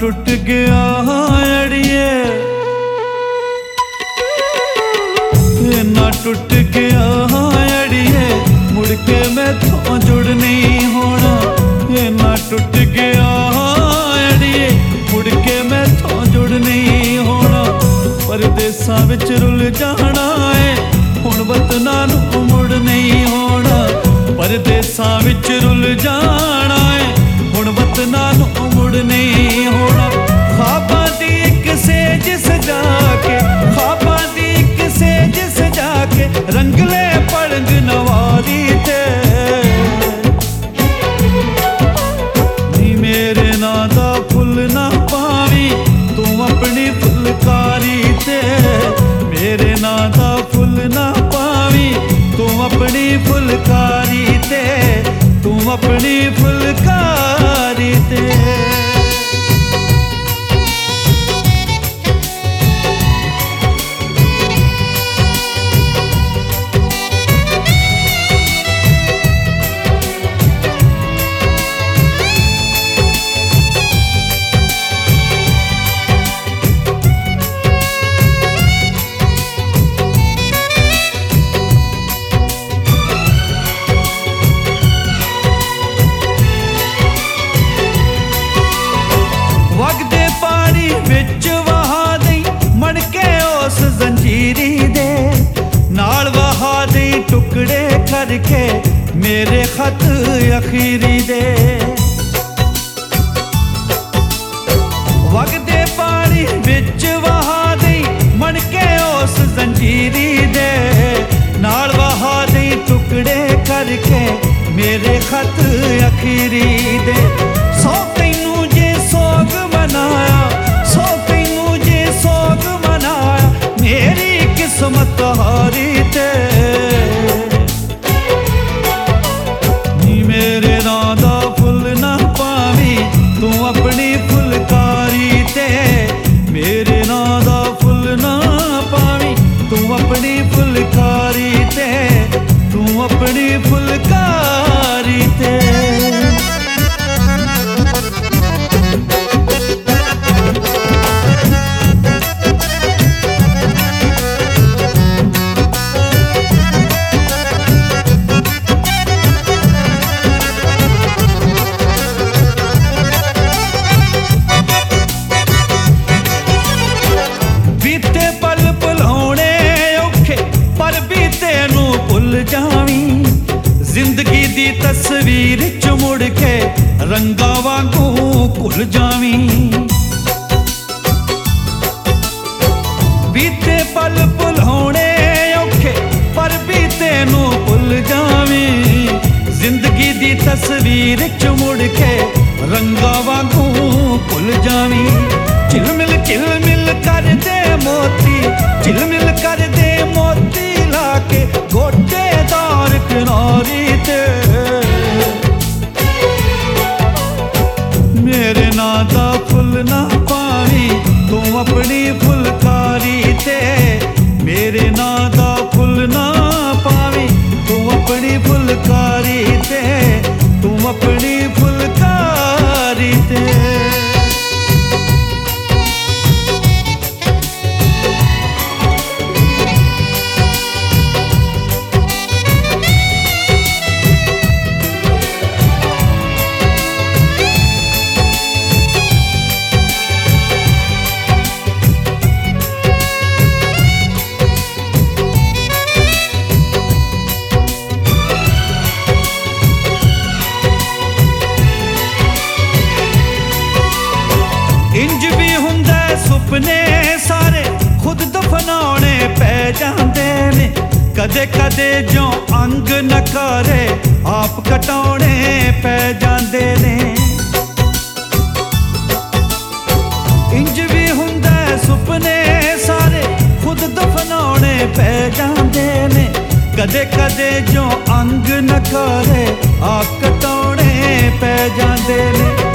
टुट गया अड़िए, ना टुट गया अड़िए, मुड़ के मैथों जुड़ नहीं होना। ना टुट गया अड़िए, मुड़ के मैथों जुड़ नहीं होना। परदेसां विच रुल जाना है, हुण वतनां नूं मुड़ नहीं होना। परदेसां विच रुल जाना है, हुण वतनां नूं मुड़ नहीं होना। ख्वाबां दी इक सेज सजा के, ख्वाबां दी इक सेज सजा के, रंगले पलंग नवारी ते नी मेरे नां दा फुल ना पावी तू अपनी फुलकारी ते। मेरे नां दा फुल ना पावी तू अपनी फुलकारी ते, तू अपनी फुलकारी ते। वगदे पानी विच वहा दई मणके उस जंजीरी दे, नाल वहा दई टुकड़े करके मेरे खत अखीरी दे। वगदे पानी विच वहा दई मणके उस जंजीरी दे, नाल वहा दई टुकड़े करके मेरे खत अखीरी दे। सौ तैनू जे सोग मनाया, सौ तैनू जे सोग मनाया, मेरी किस्मत हारी ते नी मेरे नां दा फुल ना पावी तू अपनी फुलकारी ते। मेरे नां दा फुल ना पावी तू अपनी फुलकारी ते, तू अपनी फुलकारी ते। बीते पल भुलाने औखे पर बीते नूं भुल जावी, जिंदगी दी तस्वीर च मुड़ के रंगा वांगू घुल जावी। बीते पल भुलाने औखे पर बीते नूं भुल जावी, जिंदगी दी तस्वीर च मुड़ के रंगा वांगू घुल जावी। झिलमिल कर दे मोती, झिलमिल कर दे मोती लाके गोटेदार किनारी ते। मेरे नां दा फुल ना पावी तू अपनी फुलकारी ते। मेरे नां दा फुल ना पावी तू अपनी फुलकारी ते, तू अपनी फुलकारी ते। इंज भी हुंदा सुपने सारे खुद दफनाने पै जांदे ने, कदे कदे जो अंग नकारे आप कटाने पै जांदे ने। इंज भी हुंदा सुपने सारे खुद दफनाने पै जांदे ने, कदे कदे जो अंग नकारे आप कटाने पै जांदे ने।